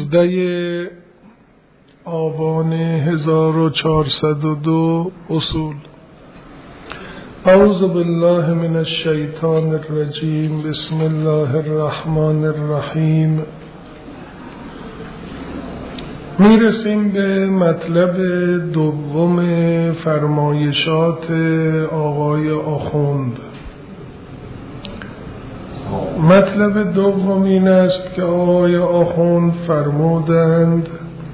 19 آبان 1402 اصول. اعوذ بالله من الشیطان الرجیم. بسم الله الرحمن الرحیم. میرسیم به مطلب دوم فرمایشات آقای آخوند. مطلب دوم این است که آقای آخوند فرمودند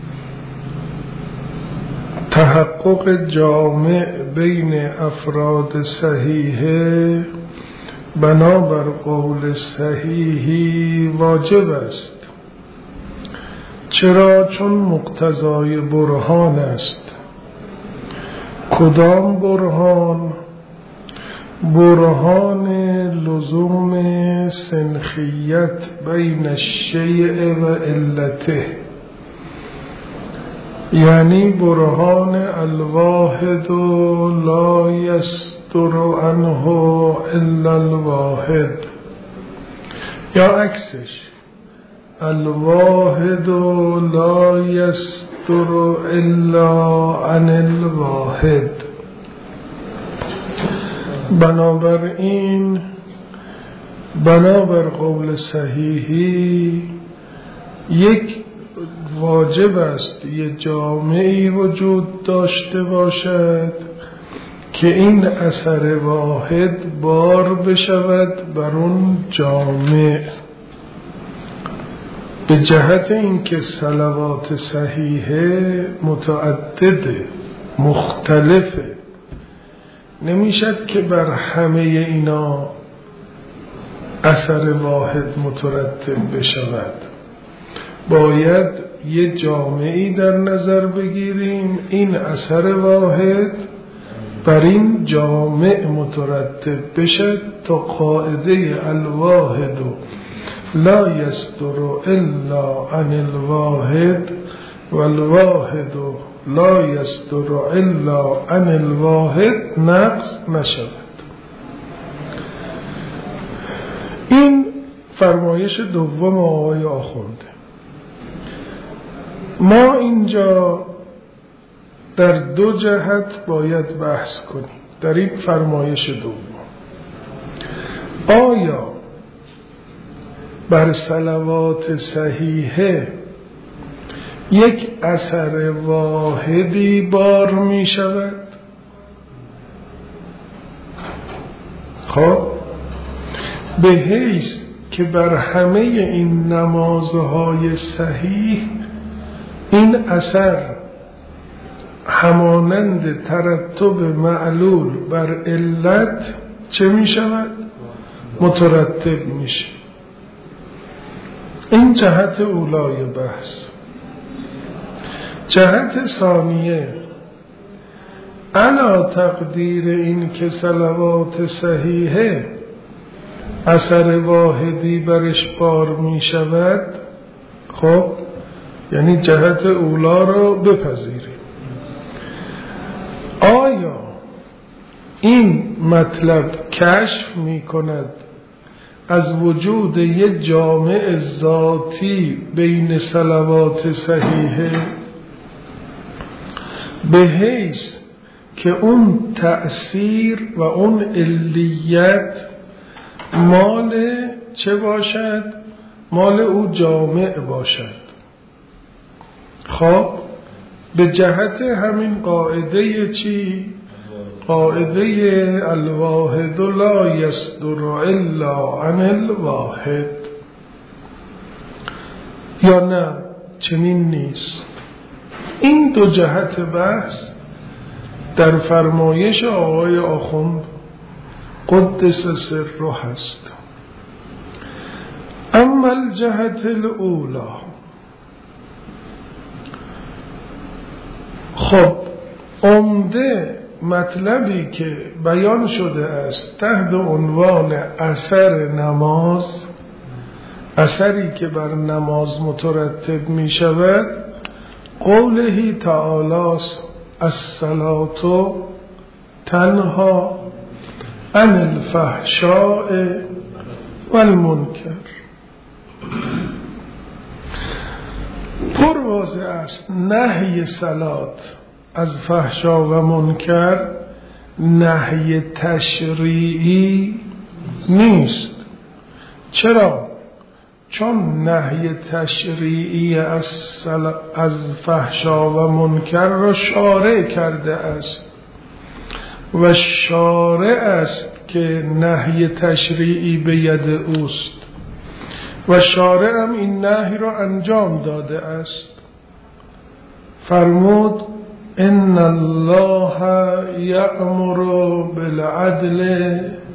تحقق جامع بین افراد صحیحه بنابر قول صحیحی واجب است. چرا؟ چون مقتضای برهان است. کدام برهان؟ برهان لزوم سنخیت بین الشیء و علته، یعنی برهان الواحد لا یصدر عنه الا الواحد، یا عکسش الواحد لا یصدر الا عن الواحد. بنابراین بنابر قول صحیحی یک واجب است یه جامعی وجود داشته باشد که این اثر واحد بار بشود بر اون جامع، به جهت اینکه صلوات صحیحه متعدده، مختلفه، نمیشد که بر همه اینا اثر واحد مترتب بشود. باید یه جامعی در نظر بگیریم این اثر واحد بر این جامع مترتب بشد تا قاعده الواحد لا یصدر الا عن الواحد والواحد لا یصدر الا عن الواحد نقص نشود. این فرمایش دوم آقای آخونده. ما اینجا در دو جهت باید بحث کنیم در این فرمایش دوم. آیا بر صلوات صحیحه یک اثر واحدی بار می شود؟ خب به حیث که بر همه این نمازهای صحیح این اثر همانند ترتب معلول بر علت چه می شود؟ مترتب میشه. این جهت اولای بحث. جهت ثانیه، علا تقدیر این که صلوات صحیحه اثر واحدی برش بار می شود، خب یعنی جهت اولا را بپذیریم. آیا این مطلب کشف می کند از وجود یک جامع ذاتی بین صلوات صحیحه به حیث که اون تأثیر و اون علیت مال چه باشد؟ مال او جامع باشد. خب به جهت همین قاعده چی؟ قاعده الواحد لا یصدر الا عن الواحد. یا نه چنین نیست؟ این دو جهت بحث در فرمایش آقای آخوند قدس سره هست. اما الجهت الاولا، خب عمده مطلبی که بیان شده است تحت عنوان اثر نماز، اثری که بر نماز مترتب می شود، قوله تعالی الصلاة تنهی عن الفحشاء والمنکر. پر واضح است نهی صلات از فحشا و منکر نهی تشریعی نیست. چرا؟ چون نهی تشریعی از فحشا و منکر را شارع کرده است و شارع است که نهی تشریعی به ید اوست و شارع هم این نهی را انجام داده است. فرمود ان الله یأمر بالعدل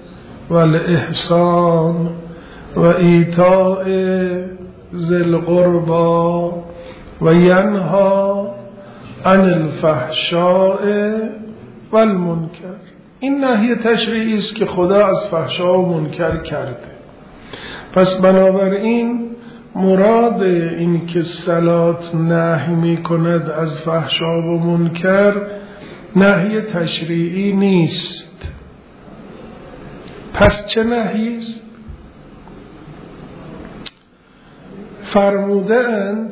والاحسان و ایتاء ذی القربى و ینهی عن الفحشاء والمنکر. این نهی تشریعی است که خدا از فحشا و منکر کرده. پس بنابراین مراد این که صلات نهی می کند از فحشا و منکر نهی تشریعی نیست. پس چه نهی است؟ فرموده اند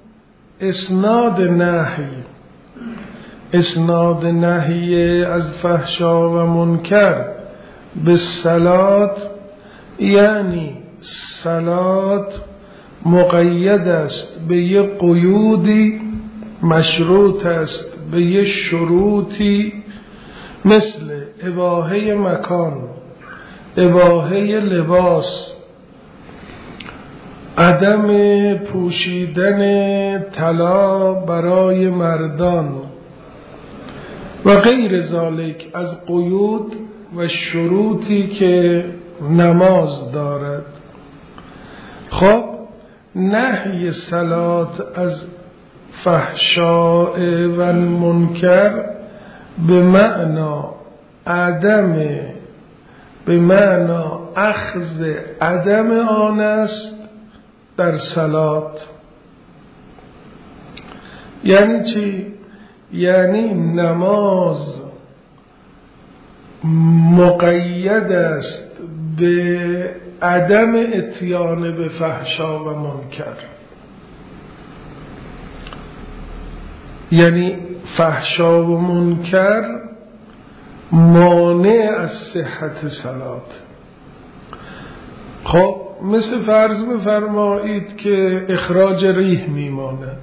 اسناد نهی از فحشا و منکر به صلات، یعنی صلات مقید است به یه قیودی، مشروط است به یه شروطی، مثل اباحه مکان، اباحه لباس، عدم پوشیدن طلا برای مردان و غیر ذالک از قیود و شروطی که نماز دارد. خب نهی صلات از فحشاء و منکر به معنا اخذ عدم آن است در صلات. یعنی چی؟ یعنی نماز مقید است به عدم اتیان به فحشا و منکر، یعنی فحشا و منکر مانع از صحت صلات. خب مثل فرض بفرمایید که اخراج ریح میماند،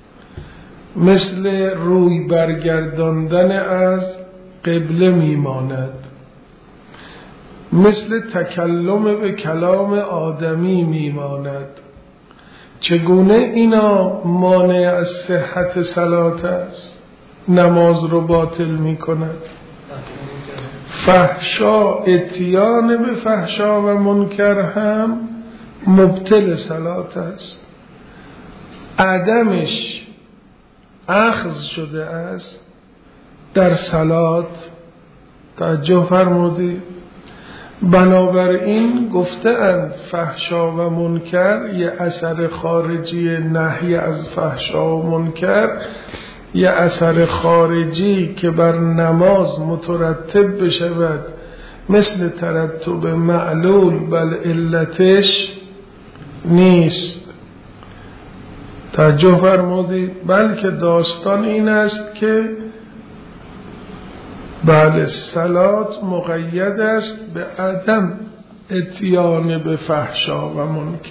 مثل روی برگرداندن از قبله میماند، مثل تکلم به کلام آدمی میماند. چگونه اینا مانع از صحت صلات است، نماز رو باطل میکند؟ فحشا، اتیان به فحشا و منکر هم مبطل صلات است. عدمش اخذ شده است در صلات. توجه فرمودید؟ بنابراین گفتند فحشا و منکر یه اثر خارجی نهی از فحشا و منکر، یه اثر خارجی که بر نماز مترتب بشود، مثل ترتب معلول بل علتش نیست. توجه فرمودید؟ بلکه داستان این است که بله صلات مقید است به عدم اتیان به فحشا و منکر.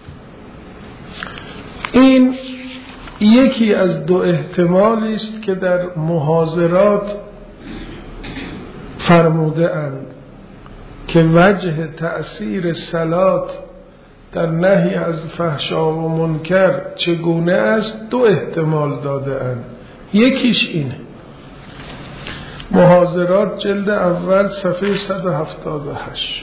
این یکی از دو احتمالی است که در محاضرات فرموده اند که وجه تأثیر صلات در نهی از فحشا و منکر چگونه است. دو احتمال داده اند. یکیش اینه، محاضرات جلد اول صفحه 178.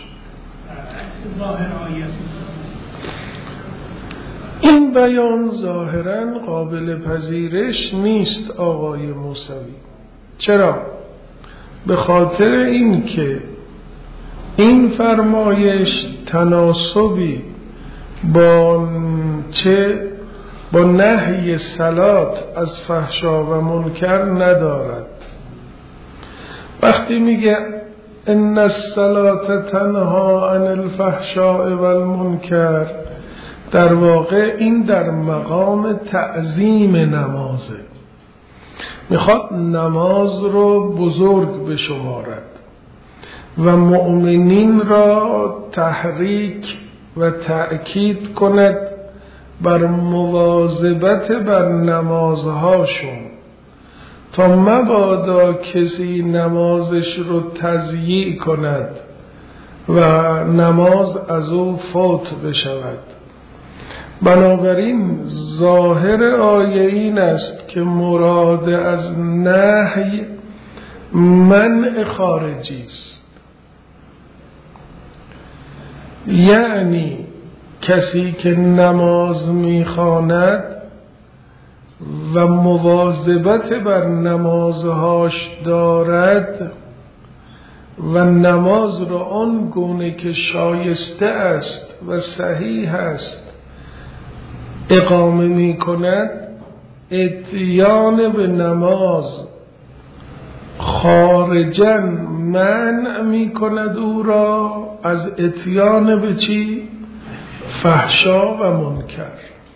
این بیان ظاهراً قابل پذیرش نیست آقای موسوی. چرا؟ به خاطر این که این فرمایش تناسبی با نهی صلات از فحشا و منکر ندارد. وقتی میگه ان الصلاة تنهی عن الفحشاء والمنکر، در واقع این در مقام تعظیم نمازه، میخواد نماز رو بزرگ بشمارد و مؤمنین را تحریک و تأکید کند بر مواظبت بر نمازهاشون، تا مبادا کسی نمازش رو تضییع کند و نماز از او فوت بشود. بنابراین ظاهر آیه این است که مراد از نهی منع خارجی است، یعنی کسی که نماز میخواند و مواظبت بر نمازهاش دارد و نماز را آن گونه که شایسته است و صحیح است اقامه می کند، اتیان به نماز خارجاً منع می کند او را از اتیان به چی؟ فحشا و منکر.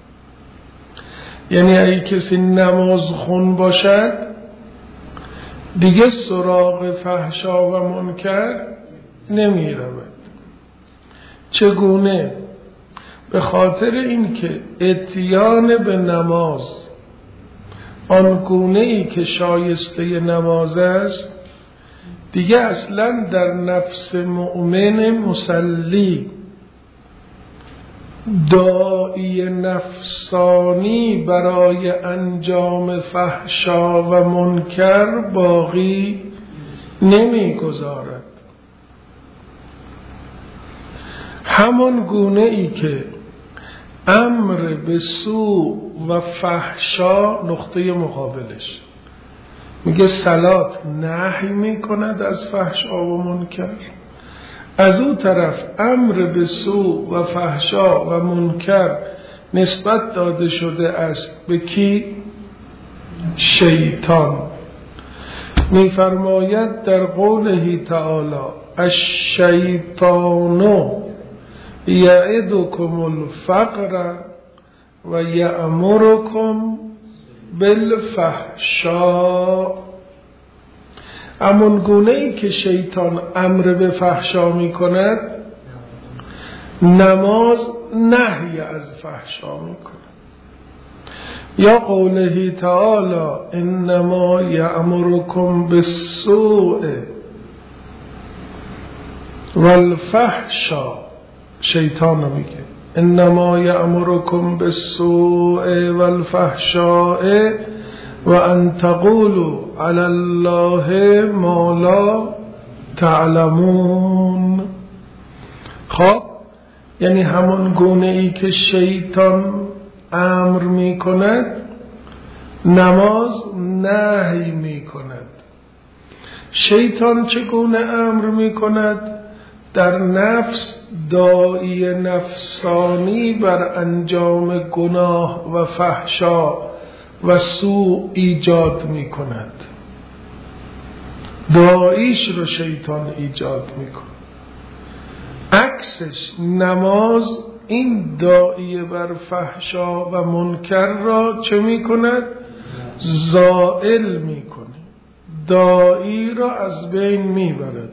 یعنی اگه کسی نماز خون باشد دیگه سراغ فحشا و منکر نمی رود. چگونه؟ به خاطر اینکه اتیان به نماز آنگونه ای که شایسته نماز است دیگه اصلا در نفس مؤمن مصلی داعی نفسانی برای انجام فحشا و منکر باقی نمیگذارد. همان گونه ای که امر به سوء و فحشا نقطه مقابلش میگه صلات نهی میکند از فحشا و منکر، از او طرف امر به سوء و فحشا و منکر نسبت داده شده است به کی؟ شیطان. میفرماید در قوله تعالی الشیطان یعدکم الفقر و یأمرکم بالفحشاء. همون گونه ای که شیطان امر به فحشا می کند نماز نهی از فحشا می کند. یا قوله تعالی انما یأمرکم بالسوء والفحشاء، شیطان رو میگه انما یأمرکم بالسوء والفحشاء و ان تقولوا علی الله ما لا تعلمون. خب یعنی همون گونه ای که شیطان امر می کند نماز نهی می کند. شیطان چگونه امر می کند؟ در نفس داعی نفسانی بر انجام گناه و فحشا و سوء ایجاد می کند. داعیش رو شیطان ایجاد می کند. عکسش نماز این داعی بر فحشا و منکر را چه می کند؟ زائل می کند. داعی را از بین می برد.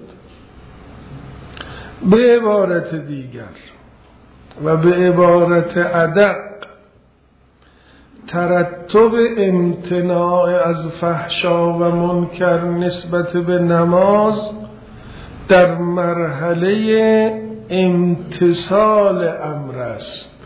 به عبارت دیگر و به عبارت ادق ترتب امتناع از فحشا و منکر نسبت به نماز در مرحله امتثال امر است.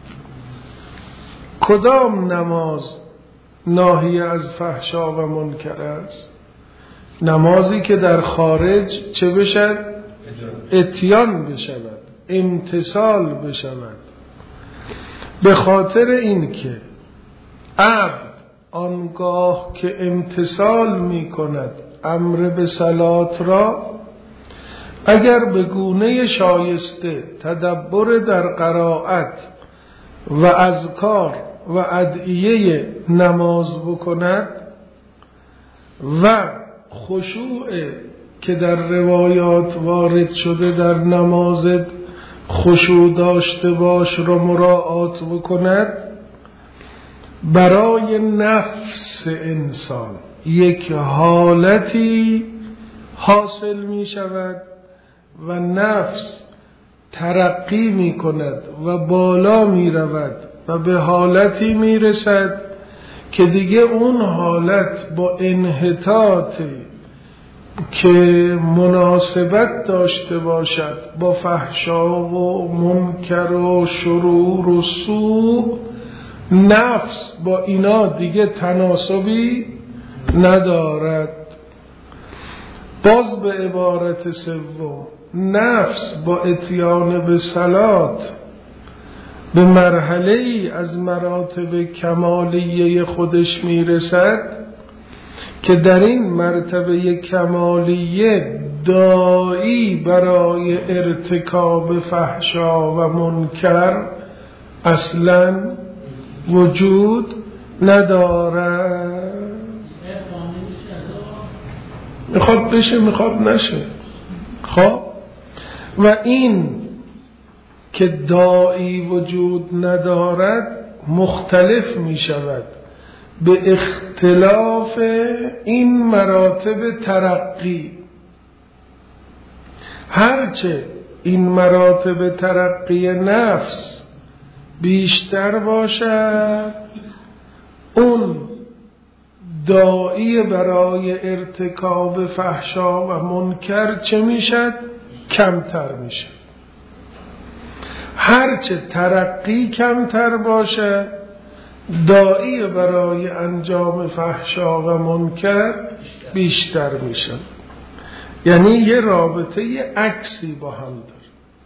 کدام نماز ناهی از فحشا و منکر است؟ نمازی که در خارج چه بشد؟ اتیان بشود، امتثال بشود. به خاطر این که عبد آنگاه که امتثال می کند امر به صلات را، اگر به گونه شایسته تدبر در قرائت و اذکار و ادعیه نماز بکند و خشوع که در روایات وارد شده در نماز خشوع داشته باش رو مراعات بکند، برای نفس انسان یک حالتی حاصل می شود و نفس ترقی می کند و بالا می رود و به حالتی می رسد که دیگه اون حالت با انحطاطی که مناسبت داشته باشد با فحشا و منکر و شرور و سوء، نفس با اینا دیگه تناسبی ندارد. باز به عبارت سوم، نفس با اتیان به صلات به مرحله ای از مراتب کمالیه خودش میرسد که در این مرتبه کمالیه داعی برای ارتکاب فحشا و منکر اصلا وجود ندارد. میخواد بشه میخواد نشه. خب و این که داعی وجود ندارد مختلف می شود به اختلاف این مراتب ترقی. هرچه این مراتب ترقی نفس بیشتر باشد، اون داعی برای ارتکاب فحشا و منکر چه میشد؟ کمتر میشه. هرچه ترقی کمتر باشه، داعی برای انجام فحشا و منکر بیشتر میشه. یعنی یه رابطه عکسی با هم داره.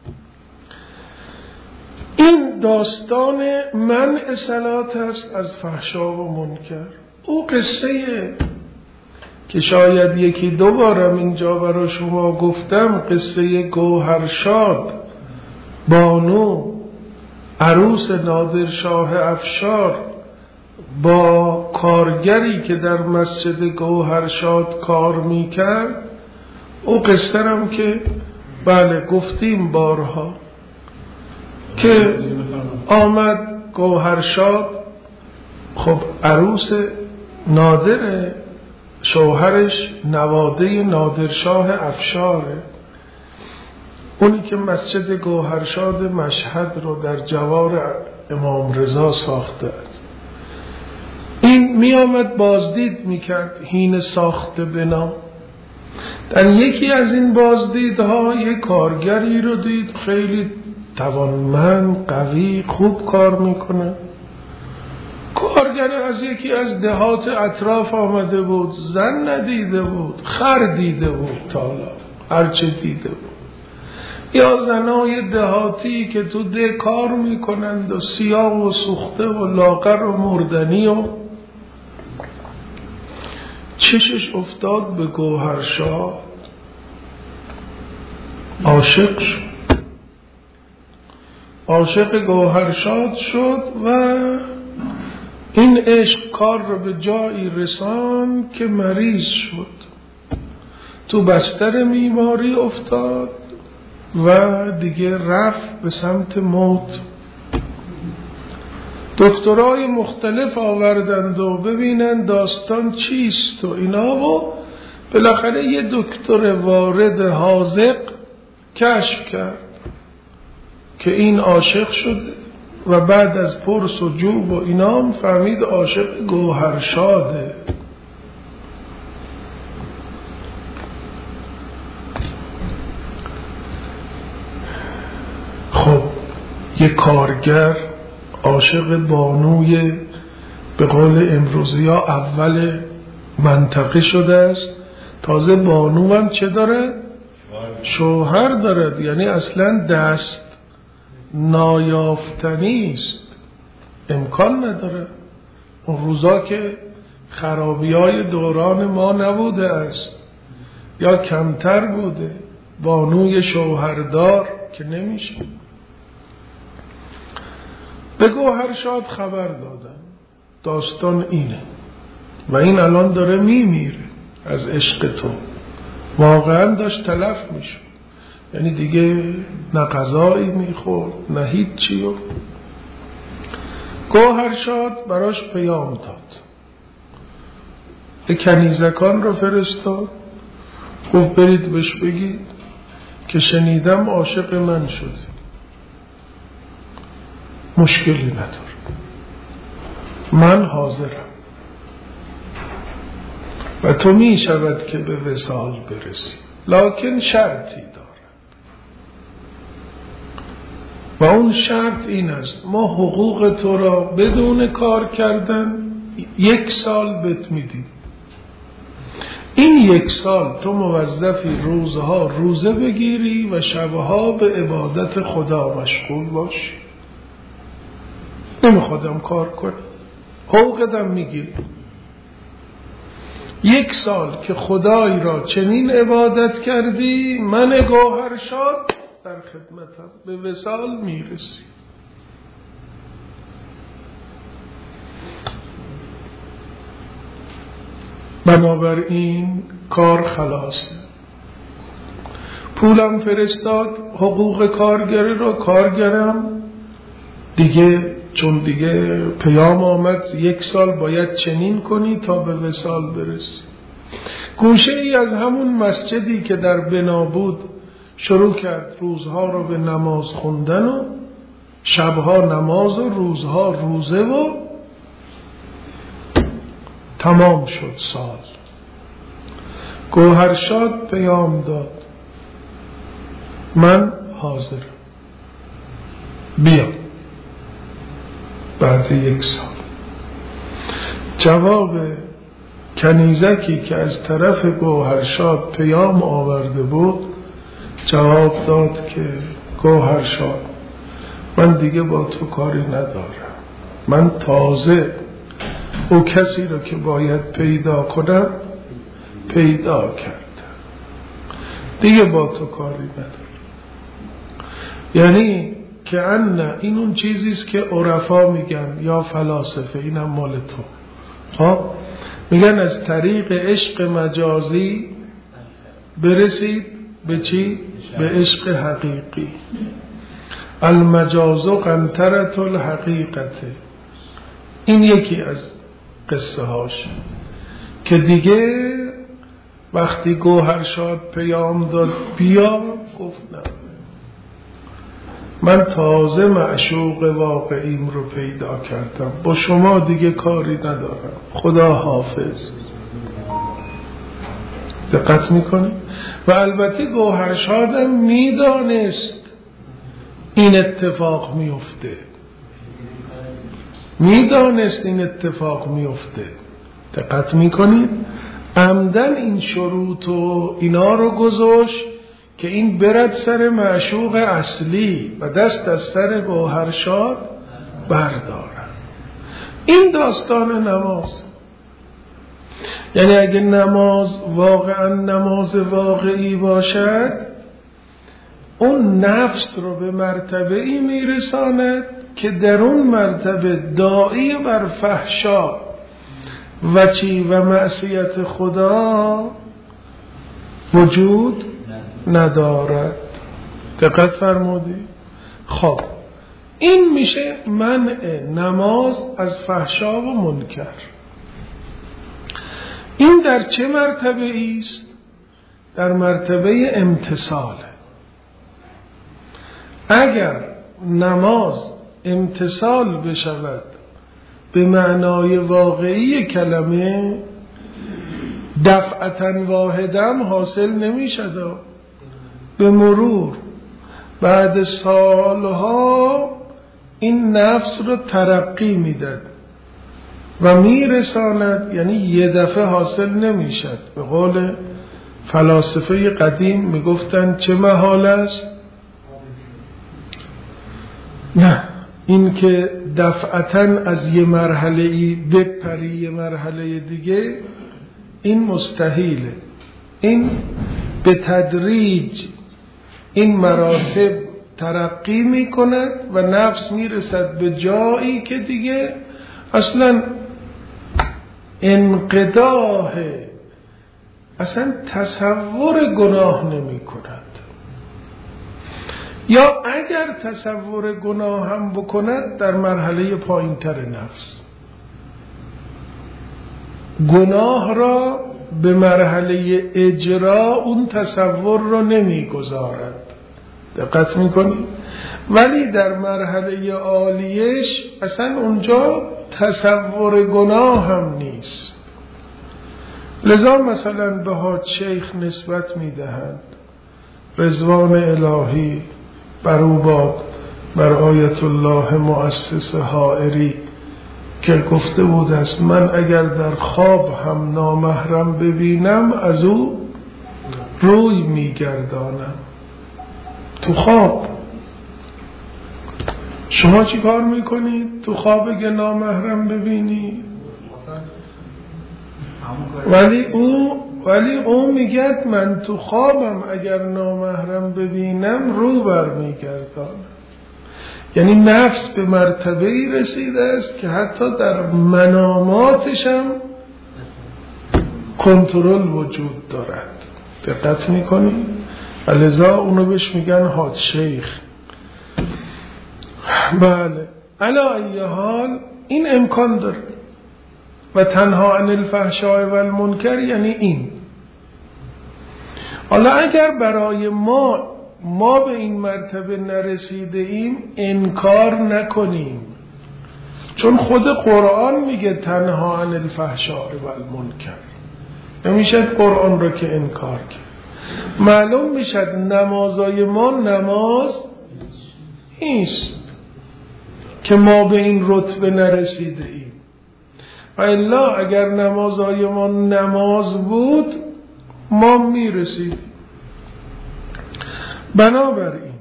این داستان منع صلات است از فحشا و منکر. او قصه که شاید یکی دو بارم اینجا برای شما گفتم، قصه گوهرشاد بانو عروس نادرشاه افشار با کارگری که در مسجد گوهرشاد کار میکرد. او قصه هم که بله گفتیم بارها که آمد گوهرشاد، خب عروس نادر، شوهرش نواده نادرشاه افشاره، اونی که مسجد گوهرشاد مشهد رو در جوار امام رضا ساخته. این می آمد بازدید می کرد هین ساخته بنا. در یکی از این بازدیدها یک کارگری رو دید خیلی توانمند، قوی، خوب کار میکنه. کارگر از یکی از دهات اطراف آمده بود، زن ندیده بود، خر دیده بود، تالا هرچه دیده بود. یا زنای دهاتی که تو ده کار میکنند و سیاه و سوخته و لاغر و مردنی و چشش افتاد به گوهرشاد، عاشق شد. عاشق گوهرشاد شد و این عشق کار رو به جایی رسان که مریض شد، تو بستر بیماری افتاد و دیگه رفت به سمت موت. دکترای مختلف آوردند و ببینن داستان چیست و اینا، و بالاخره یه دکتر وارد حاذق کشف کرد که این عاشق شده و بعد از پرس و جوب و اینا فهمید عاشق گوهرشاده. خب یه کارگر عاشق بانوی به قول امروزی ها اول منطقه شده است، تازه بانو هم چه داره؟ شوهر دارد. یعنی اصلا دست نایافتنی است، امکان نداره. اون روزا که خرابی های دوران ما نبوده است یا کمتر بوده، بانوی شوهردار که نمیشه. به گوهرشاد خبر دادن داستان اینه و این الان داره میمیره از عشق تو. واقعا داشت تلف میشه. یعنی دیگه نه غذایی میخورد نه هیچی. گوهرشاد براش پیام داد، کنیزکان رو فرستاد، گفت برید بهش بگید که شنیدم عاشق من شده، مشکلی نداره، من حاضرم و تو می شود که به وصال برسی، لکن شرطی دارد و اون شرط این است ما حقوق تو را بدون کار کردن 1 سال بهت میدیم. این 1 سال تو موظفی روزها روزه بگیری و شبها به عبادت خدا مشغول باشی. نمیخوادم کار کنی، حقوقتم میگیری. 1 سال که خدای را چنین عبادت کردی، من گوهرشاد در خدمتم، به وصال میرسی. بنابراین کار خلاصه. پولم فرستاد، حقوق کارگر رو کارگرم دیگه، چون دیگه پیام آمد 1 سال باید چنین کنی تا به وصال برسی. گوشه ای از همون مسجدی که در بنا بود شروع کرد روزها رو به نماز خوندن و شبها نماز و روزها روزه و تمام شد سال. گوهرشاد پیام داد من حاضرم، بیا. بعد 1 سال جواب کنیزکی که از طرف گوهرشاد پیام آورده بود جواب داد که گوهرشاد من دیگه با تو کاری ندارم، من تازه او کسی رو که باید پیدا کنم پیدا کردم، دیگه با تو کاری ندارم. یعنی که این اون چیزیست که عرفا میگن یا فلاسفه، اینم مال تو. خب میگن از طریق عشق مجازی برسید به چی؟ به عشق حقیقی. المجاز قنطرة الحقیقت. این یکی از قصه هاش که دیگه وقتی گوهرشاد پیام داد بیا، گفت نه، من تازه معشوق واقعیم رو پیدا کردم، با شما دیگه کاری ندارم، خدا حافظ. دقت میکنی؟ و البته گوهرشادم میدانست این اتفاق میفته، میدانست این اتفاق میفته. دقت میکنید؟ عمدن این شروط و اینا رو گذاشت که این برد سر معشوق اصلی و دست از سر گوهرشاد بردارن. این داستان نماز. یعنی اگه نماز واقعا نماز واقعی باشد، اون نفس رو به مرتبه ای میرساند که در اون مرتبه داعی بر فحشا و معصیت خدا وجود ندارد. دقت فرمودی؟ خب این میشه منع نماز از فحشا و منکر. این در چه مرتبه ایست؟ در مرتبه امتثاله. اگر نماز امتثال بشود به معنای واقعی کلمه، دفعتاً واحداً حاصل نمی شد. به مرور بعد سالها این نفس رو ترقی میداد و میرساند، یعنی یه دفعه حاصل نمی شد. به قول فلاسفه قدیم میگفتن چه محال است؟ نه، این که دفعتاً از یه مرحله ای بپری یه مرحله دیگه، این مستحیله. این به تدریج این مراتب ترقی می کند و نفس می رسد به جایی که دیگه اصلا انقضاء، اصلا تصور گناه نمی کند. یا اگر تصور گناه هم بکند در مرحله پایین‌تر نفس، گناه را به مرحله اجرا اون تصور را نمیگذارد. دقت میکنید؟ ولی در مرحله عالیش اصلا اونجا تصور گناه هم نیست. لذا مثلا به حاج شیخ نسبت میدهند، رضوان الهی بر او باد، بر آیت الله مؤسس حائری، که گفته بود است من اگر در خواب هم نامحرم ببینم از او روی میگردانم. تو خواب شما چی کار میکنید؟ تو خواب اگه نامحرم ببینی؟ ولی او میگه من تو خوابم اگر نامحرم ببینم رو بر میگردانم. یعنی نفس به مرتبه‌ای رسیده است که حتی در مناماتش هم کنترل وجود دارد. دقت میکنی؟ لذا اونو بهش میگن حاج شیخ. بله، علی ای حال این امکان داره. و تنها عن الفحشاء و المنکر یعنی این. حالا اگر برای ما به این مرتبه نرسیده ایم انکار نکنیم، چون خود قرآن میگه تنها عن الفحشاء و المنکر، نمیشه قرآن رو که انکار کرد. معلوم میشد نمازای ما نماز نیست که ما به این رتبه نرسیده ایم. و الا اگر نمازای ما نماز بود ما میرسیدیم. بنابراین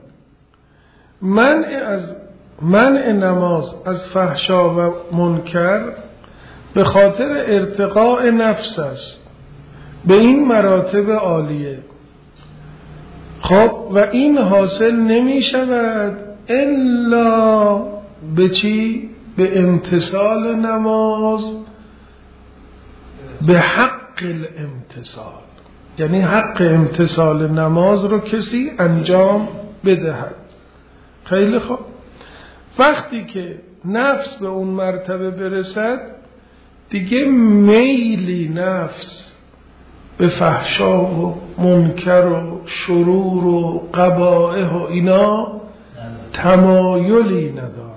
منع نماز از فحشا و منکر به خاطر ارتقاء نفس است به این مراتب عالیه. خب و این حاصل نمی شود الا به چی؟ به امتثال نماز، به حق الامتثال، یعنی حق امتثال نماز رو کسی انجام بدهد. خیلی خوب. وقتی که نفس به اون مرتبه برسد دیگه میلی نفس به فحشا و منکر و شرور و قبائح و اینا تمایلی ندارد،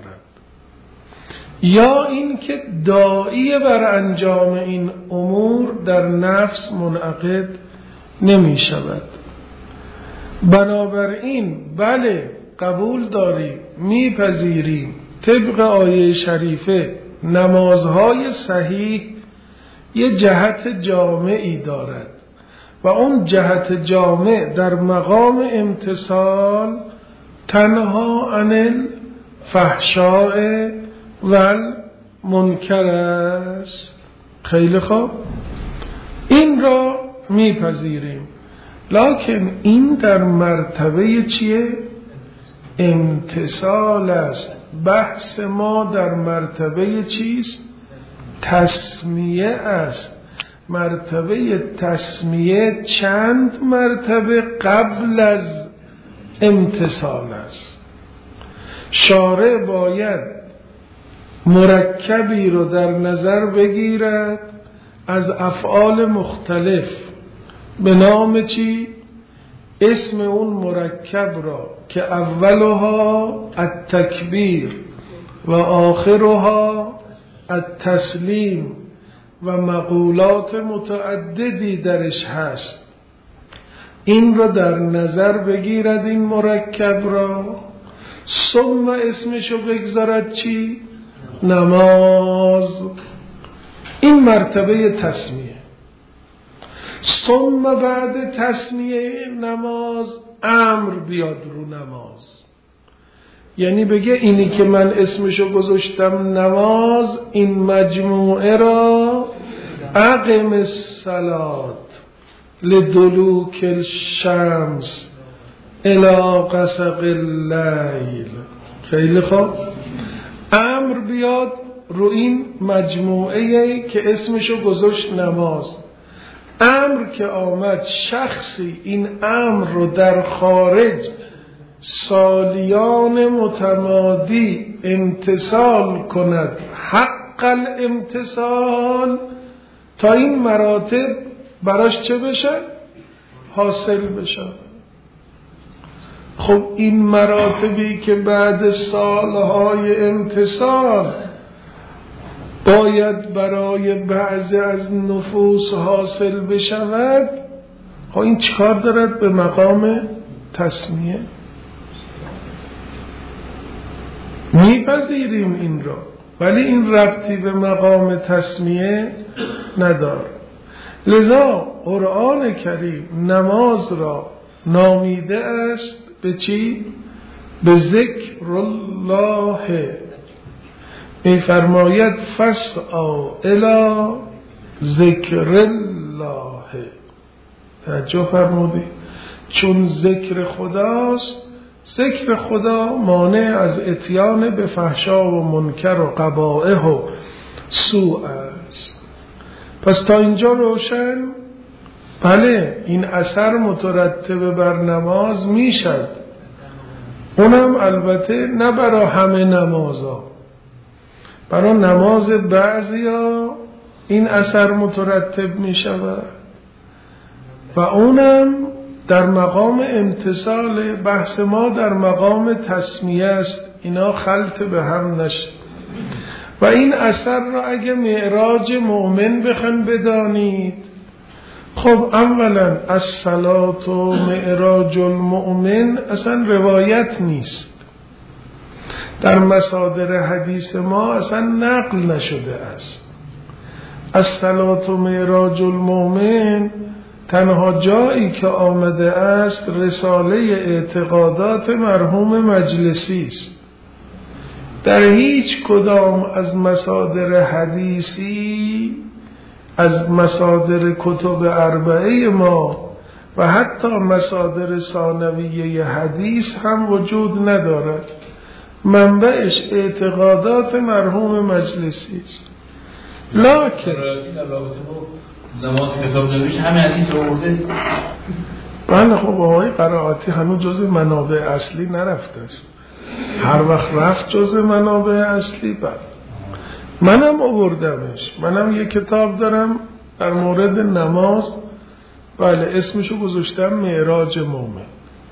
یا این که داعی بر انجام این امور در نفس منعقد نمی شود. بنابراین بله قبول داریم، میپذیریم طبق آیه شریفه نمازهای صحیح یه جهت جامعی دارد و اون جهت جامع در مقام امتثال تنها عن الفحشاء و المنکر است. خیلی خوب، این را میپذیریم، لکن این در مرتبه چیه؟ امتثال است. بحث ما در مرتبه چیست؟ تسمیه است. مرتبه تسمیه چند مرتبه قبل از امتثال است. شارع باید مرکبی رو در نظر بگیرد از افعال مختلف به نام چی؟ اسم اون مرکب را که اولها التکبیر و آخرها التسلیم و مقولات متعددی درش هست، این را در نظر بگیرد این مرکب را، ثم اسمشو بگذارد چی؟ نماز. این مرتبه تسمیه. ثم بعد تسمیه نماز امر بیاد رو نماز، یعنی بگه اینی که من اسمشو گذاشتم نماز، این مجموعه را اقم الصلات لدلوک الشمس الی غسق اللیل. خیلی خوب، امر بیاد رو این مجموعه که اسمشو گذاشت نماز. امر که آمد، شخصی این امر رو در خارج سالیان متمادی امتثال کند حق الامتثال تا این مراتب براش چه بشه؟ حاصل بشه. خب این مراتبی که بعد سالهای امتثال باید برای بعضی از نفوس حاصل بشود، این چیکار دارد به مقام تسمیه؟ میپذیریم این را، ولی این ربطی به مقام تسمیه نداره. لذا قرآن کریم نماز را نامیده است به چی؟ به ذکر الله. میفرماید فاسعوا الی ذکر الله. توجه فرمودید؟ چون ذکر خداست، ذکر خدا مانع از اتیان به فحشا و منکر و قبائح و سوء است. پس تا اینجا روشن؟ بله، این اثر مترتب بر نماز میشد، اونم البته نه برای همه نمازها، برای نماز بعضیا این اثر مترتب میشود و اونم در مقام امتثال. بحث ما در مقام تسمیه است، اینا خلط به هم نشه. و این اثر را اگه معراج مؤمن بخواید بدانید، خب اولا الصلاة و معراج المؤمن اصلا روایت نیست، در مصادر حدیث ما اصلا نقل نشده است. الصلاة و معراج المؤمن تنها جایی که آمده است رساله اعتقادات مرحوم مجلسی است. در هیچ کدام از مصادر حدیثی، از مصادر کتب اربعه ما و حتی مصادر ثانویه حدیث هم وجود ندارد. منبعش اعتقادات مرحوم مجلسی است. لکن نماز کتاب نویش همه حدیث رو آورده. بله، خب آقای قرائاتی هنوز جز منابع اصلی نرفته است. هر وقت رفت جز منابع اصلی بله. منم آوردمش، منم یک کتاب دارم در مورد نماز، بله اسمشو گذاشتم معراج مومن.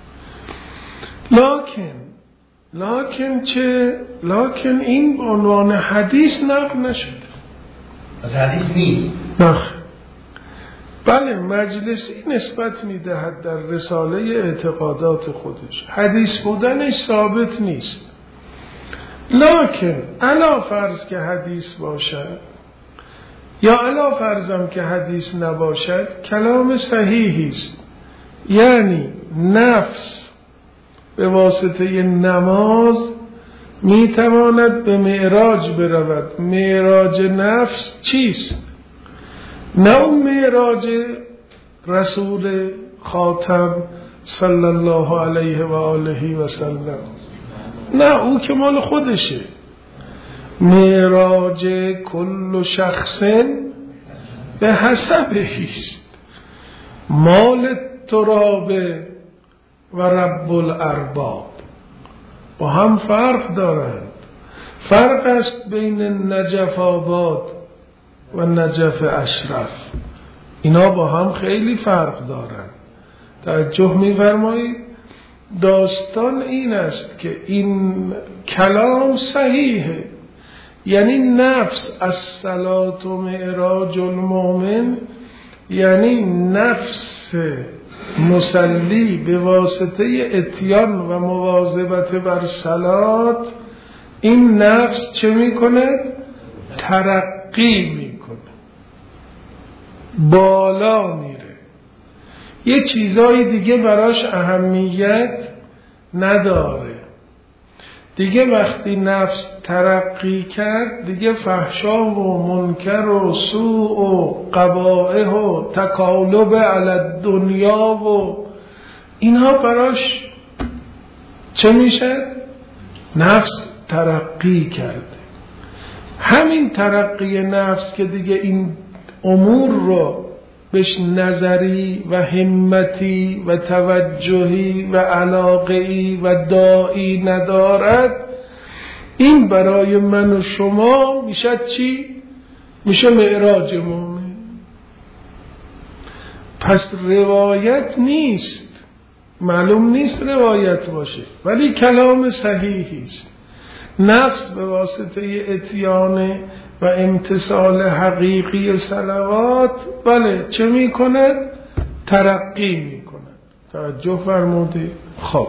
لکن این به عنوان حدیث نقل نشده، از حدیث نیست. نه. بله، مجلسی نسبت میدهد در رساله اعتقادات خودش، حدیث بودنش ثابت نیست. لکن علا فرض که حدیث باشد یا علا فرضم که حدیث نباشد، کلام صحیحی است. یعنی نفس به واسطه نماز میتواند به معراج برود. معراج نفس چیست؟ نه اون معراج رسول خاتم صلی الله علیه و آله و سلم، نه او که مال خودشه. معراج کل شخص به حسبهیست، مال ترابه و رب الارباب با هم فرق دارند. فرق است بین نجف آباد و نجف اشرف، اینا با هم خیلی فرق دارند. توجه می‌فرمایید؟ داستان این است که این کلام صحیحه، یعنی نفس الصلاة و معراج المؤمن، یعنی نفس مصلی به واسطه اتیان و مواظبت بر صلات، این نفس چه میکند؟ ترقی میکنه، بالا میره، یه چیزای دیگه براش اهمیت نداره دیگه. وقتی نفس ترقی کرد دیگه فحشا و منکر و سوء و قبائح و تکالب علی الدنیا و اینها براش چه میشد؟ نفس ترقی کرده. همین ترقی نفس که دیگه این امور رو بهش نظری و همتی و توجهی و علاقه‌ای و داعی ندارد، این برای من و شما میشه چی؟ میشه معراج مومن. پس روایت نیست، معلوم نیست روایت باشه، ولی کلام صحیحی است. نفس به واسطه اتیان و امتثال حقیقی صلوات بله چه می کند؟ ترقی می کند. توجه فرمودید؟ خب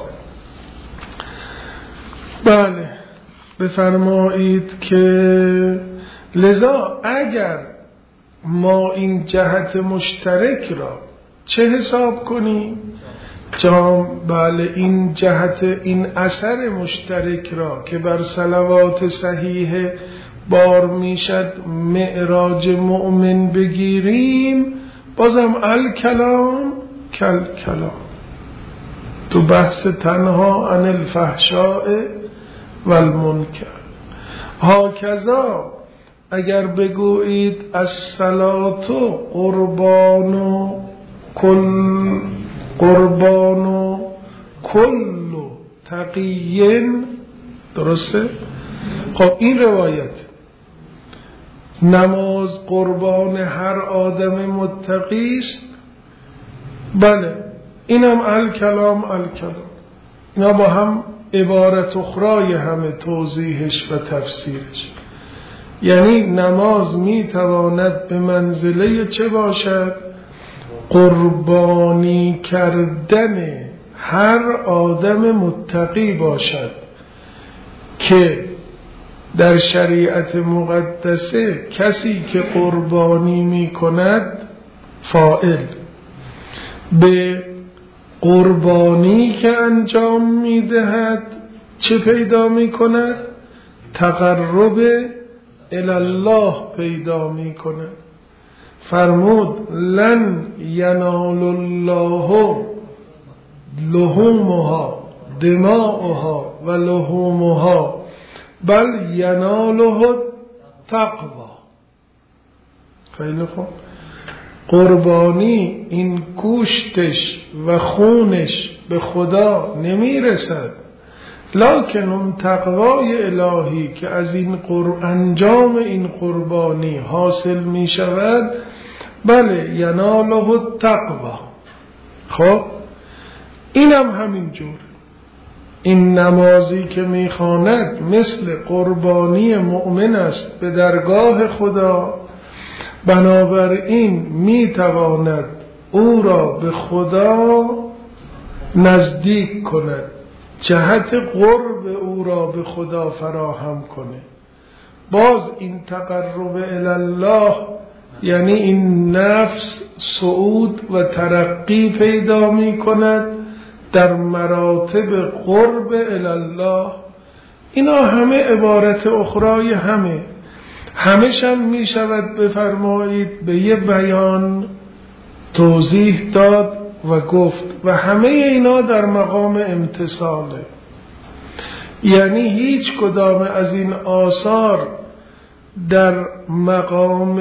بله بفرمایید که لذا اگر ما این جهت مشترک را چه حساب کنیم؟ بله این جهت، این اثر مشترک را که بر صلوات صحیح بار میشد معراج مؤمن بگیریم، بازم الکلام کلام تو بحث تنها عن الفحشاء والمنکر. هاکذا اگر بگویید الصلاة قربان کل تقی، درسته؟ خب این روایت نماز قربان هر آدم متقی است، بله اینم الکلام اینا با هم عبارت اخرای همه توضیحش و تفسیرش. یعنی نماز می تواند به منزله چه باشد؟ قربانی کردن هر آدم متقی باشد که در شریعت مقدسه کسی که قربانی می کند فاعل به قربانی که انجام می دهد چه پیدا می کند؟ تقرب الله پیدا می کند. فرمود لن ینال الله لحومها دماؤها و لحومها بل یناله تقوا. خیلی خوب، قربانی این گوشتش و خونش به خدا نمیرسد، لکن اون تقوای الهی که از این انجام این قربانی حاصل می شود بله یناله تقوا. خب اینم همین جور، این نمازی که می خواند مثل قربانی مؤمن است به درگاه خدا، بنابراین می تواند او را به خدا نزدیک کند، جهت قرب او را به خدا فراهم کنه. باز این تقرب الله یعنی این نفس صعود و ترقی پیدا می کند در مراتب قرب الله. اینا همه عبارت اخرای همش هم می شود بفرمایید به یه بیان توضیح داد و گفت و همه اینا در مقام امتثاله. یعنی هیچ کدام از این آثار در مقام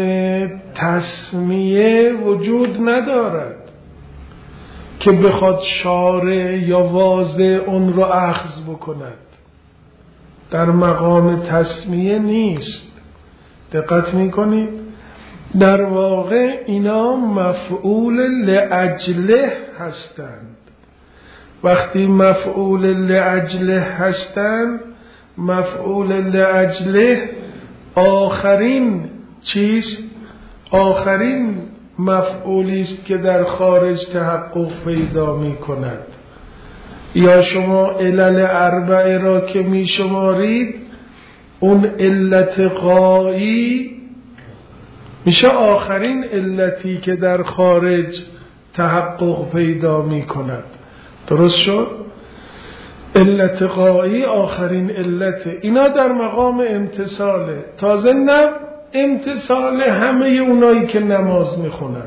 تسمیه وجود ندارد که بخواد شارع یا واضع اون رو اخذ بکند، در مقام تسمیه نیست. دقت میکنید؟ در واقع اینا مفعول لأجله هستند. وقتی مفعول لأجله هستند، مفعول لأجله آخرین چیز، آخرین مفعولی است که در خارج تحقق پیدا می کند. یا شما علل اربعه را که می شمارید، اون علت غایی میشه آخرین علتی که در خارج تحقق پیدا می کند. درست شد؟ علت غایی آخرین علت. اینا در مقام امتثاله. تازه نه امتثال همه اونایی که نماز میخونن،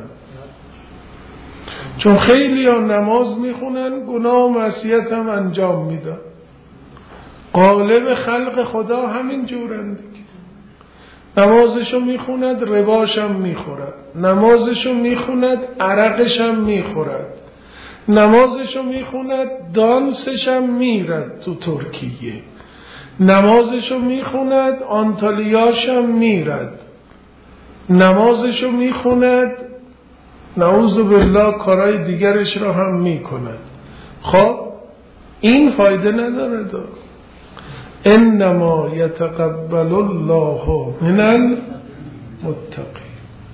چون خیلی ها نماز میخونن گناه و معصیت هم انجام میدن. غالب خلق خدا همین جورند. نمازشو میخوند رباشم میخورد، نمازشو میخوند عرقشم میخورد، نمازشو میخوند دانسشم میرد تو ترکیه، نمازشو میخوند آنتالیاشم میرد، نمازشو میخوند نعوذ بالله کارهای دیگرش را هم میکند. خب این فایده نداره دار. انما یتقبل الله من المتقین.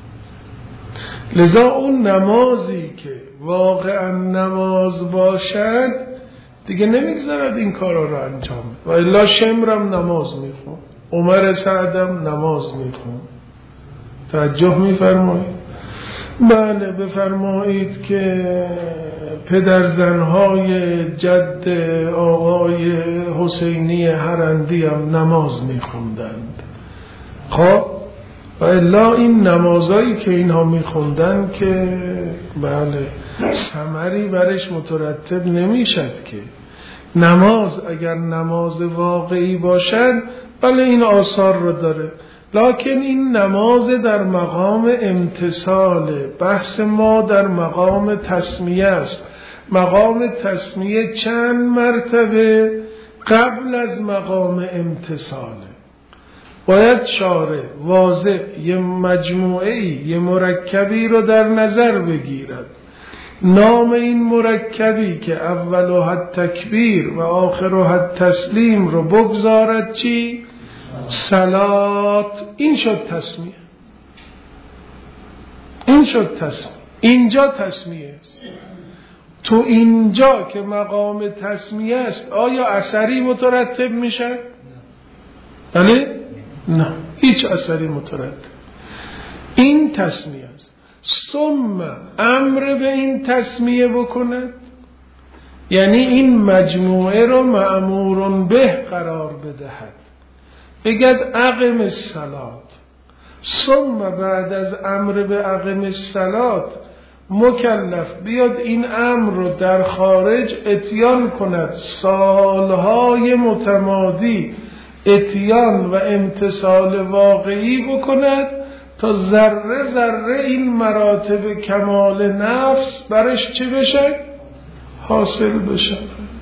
لذا اون نمازی که واقعا نماز باشد دیگه نمیگذارد این کارا رو انجام. و الا شمرم نماز میخون، عمر سعدم نماز میخون. توجه میفرمایید؟ بله بفرمایید که پدرزنهای جد آقای حسینی هرندی هم نماز میخوندند. خب و الا این نمازایی که اینها میخوندن که بله ثمری برش مترتب نمیشد که. نماز اگر نماز واقعی باشد بله این آثار رو داره، لکن این نماز در مقام امتثال. بحث ما در مقام تسمیه است. مقام تسمیه چند مرتبه قبل از مقام امتثاله. باید شارع واضح یه مجموعه‌ای یه مرکبی رو در نظر بگیرد. نام این مرکبی که اولها تکبیر و آخرها تسلیم رو بگذارد چی؟ صلات. این شد تسمیه. این شد تسمیه. اینجا تسمیه است. تو اینجا که مقام تسمیه است آیا اثری مترتب میشه؟ بله؟ نه هیچ اثری مترتب. این تسمیه است. ثم امر به این تسمیه بکند، یعنی این مجموعه رو مأمور به قرار بدهد، بگد اقم الصلات. ثم بعد از امر به اقم الصلات مکلف بیاد این امر رو در خارج اتیان کند، سالهای متمادی اتیان و امتثال واقعی بکند تا ذره ذره این مراتب کمال نفس برش چه بشه؟ حاصل بشه.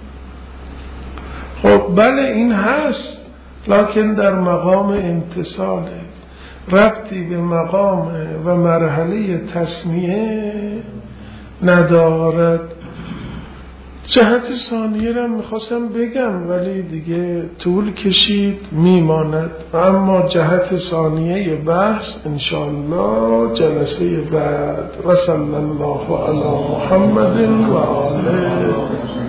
خب بله این هست، لکن در مقام امتثاله، ربطی به مقام و مرحله تسمیه ندارد. جهت ثانیه را میخواستم بگم ولی دیگه طول کشید میماند. اما جهت ثانیه بحث انشاءالله جلسه بعد. و صلی الله علی محمد و آله